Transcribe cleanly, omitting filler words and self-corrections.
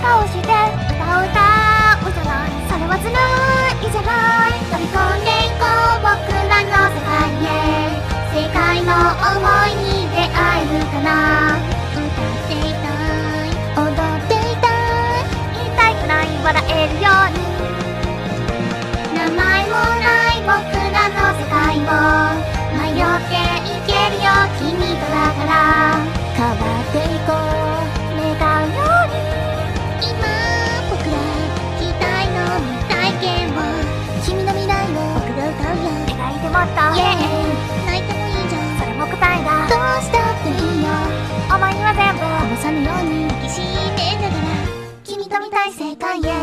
顔して歌を歌うじゃない。それはずるいじゃない。飛び込んでいこう僕らの世界へ。世界の想いに出会えるかな。歌っていたい踊っていたい言いたいくらい笑えるように。名前もない僕らの世界を迷っていけるよ君とだから。変わっていこう願うように。今僕ら期待の未体験を君の未来を僕が歌うよ。描いてもっとイエーイ泣いてもいいじゃんそれも答えだ。どうしたっていいよお前には全部こぼさぬように抱きしめながら君と見たい世界へ。